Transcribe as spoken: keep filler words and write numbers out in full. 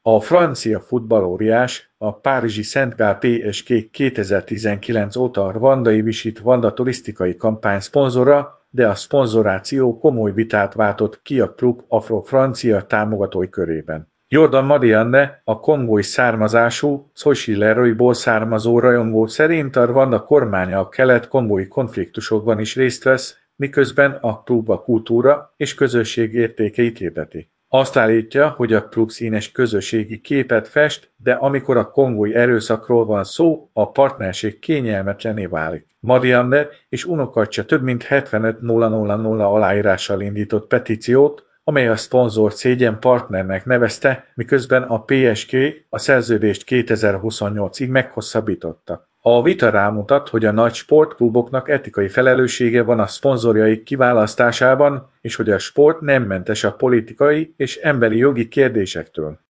A francia futballóriás, a párizsi Szentgál pé es gé kétezer-tizenkilenc óta a Rwandai Visit Rwanda turisztikai kampány szponzora, de a szponzoráció komoly vitát váltott ki a klub afro-francia támogatói körében. Jordan Marianne, a kongói származású, Szosi Leroyból származó rajongó szerint a Rwanda kormánya a kelet-kongói konfliktusokban is részt vesz, miközben a klub a kultúra és közösség értékeit hirdeti. Azt állítja, hogy a klub színes közösségi képet fest, de amikor a kongói erőszakról van szó, a partnerség kényelmetlené válik. Marianne és unokarcsa több mint hetvenöt ezer aláírással indított petíciót, amely a szponzort szégyen partnernek nevezte, miközben a pé es gé a szerződést kétezer-huszonnyolcig meghosszabbította. A vita rámutat, hogy a nagy sportkluboknak etikai felelőssége van a szponzorjaik kiválasztásában, és hogy a sport nem mentes a politikai és emberi jogi kérdésektől.